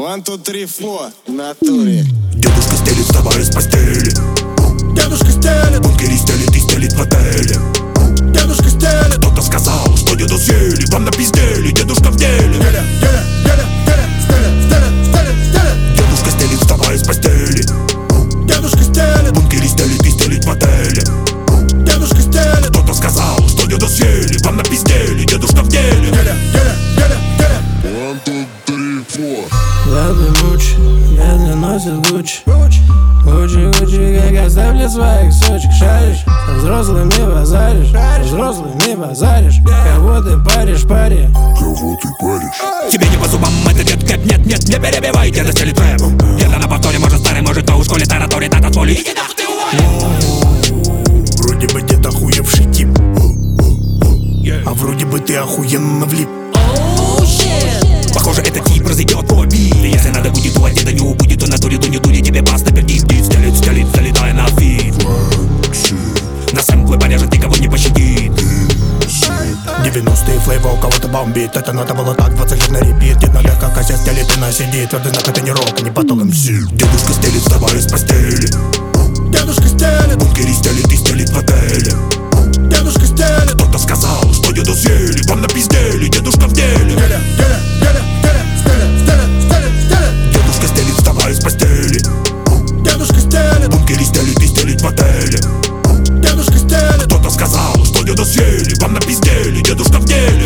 1, 2, 3, 4, в натуре. Дедушка стелит, вставая с постели. Дедушка стелит, бункере стелит и стелит в отеле. дедушка стелит. Кто-то сказал, что деду съели, вам напиздели, дедушка в деле. Дедушка стелит, вставая с постели. Дедушка стелит, бункере стелит и стелит в отеле. дедушка стелит. Кто-то сказал, что деду съели, вам напиздели, дедушка в деле. 1, 2, 3, 4. Лапы мучи, медленно носит Гуччи. Гуччи, как оставили своих сучек. Шаришь, со взрослыми базаришь, со взрослыми базаришь. Кого ты паришь, пари? Кого ты паришь? Тебе не по зубам это дед кэп, нет, не перебивай, деда стелит рэп. Деда на повторе, может старый, может то у школе тараторе, тата тволи. Иди нахуй ты уволен. Вроде бы дед охуевший тип, а вроде бы ты охуенно влип. Похоже, этот тип разойдет по били. Если надо будет, у деда не убудет, то на туре дуни тебе бас наперди. Стелит, залетая на фит. На сэмплы порежет, никого не пощадит. 90-е флейва у кого-то бомбит. Это надо было так, 20 лет на репит. Дед нога, как ося стелит и насидит. Твердый знак, это не рок, а не поток МС. Дедушка стелит, вставая с постели. Дедушка стелит, бункере стелит и стелит в отеле. дедушка стелит. Кто-то сказал, что деду съели, вам напиздели, дедушка в деле. Дедушка стелит, вставая с постели. Дедушка стелит, бункере стелит и стелит в отеле. дедушка стелит. Кто-то сказал, что деду съели, вам напиздели, дедушка в деле.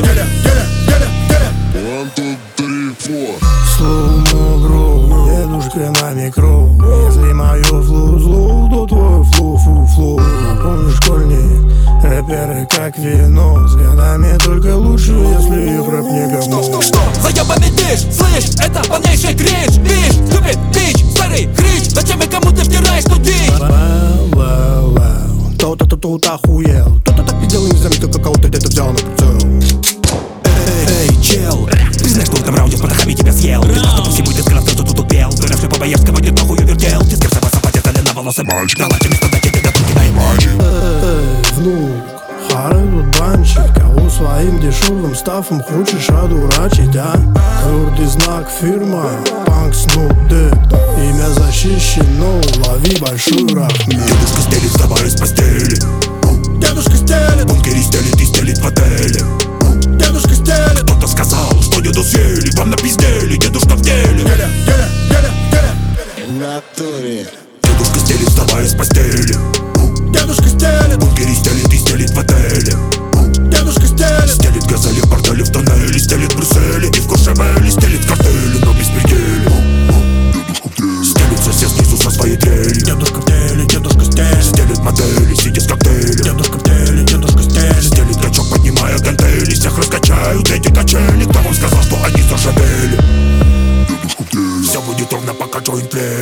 1, 2, 3, 4. Слоумо, бро, дедушка на микро. Если мое флоу зло, то твой флоу фу-флоу. Помню школьник, рэперы как вино. С годами только лучше, если их рэп не говно. Что? Заебанный дышь, слышь, это полнейший кринж. Бич, ступид, бич, старый хрич. Зачем и кому ты втираешь ту дичь? Вау. Кто-то тут охуел. Кто-то так видел и не заметил, как кого-то где-то взял на прицел. Эй, чел, признай, что в этом раунде с потахами тебя съел. Ты что по всему, ты сказал, что тут пел. Выросший по Боярскому, дед нахуй вертел. Ты скрипса посапать, это на волосы мальчик. Дала тебе место, дайте тебе тут дай мальчик. Внук, хары тут банчик. Кого своим дешевым стафом хочешь одурачить, а? Твердый знак фирма, Punk Snoop Dogg. Имя защищено, лови большой рахмет. Дедушка стелит, вставая с постели. Дедушка стелит, бункере стелит и стелит в отеле. дедушка стелит. Кто-то сказал, что деду съели, вам напиздели, дедушка в деле. В натуре. Дедушка стелит, вставая с постели. Дедушка стелит, бункере стелит и стелит в отеле. дедушка стелит. Стелит газели в борделе, в тоннеле. Стелит в Брюсселе и в Куршевеле. Стелит картели, но без пределя. Стелит все снизу со своей трелью. Дедушка в деле, дедушка стелит. Стелит модели, сидя с коктейлем. Дедушка в деле, дедушка стелит. Стелит качок, поднимая гантели. Всех раскачают эти качели. Кто вам сказал, что они заживели? Все будет ровно, пока джойнт тлеет.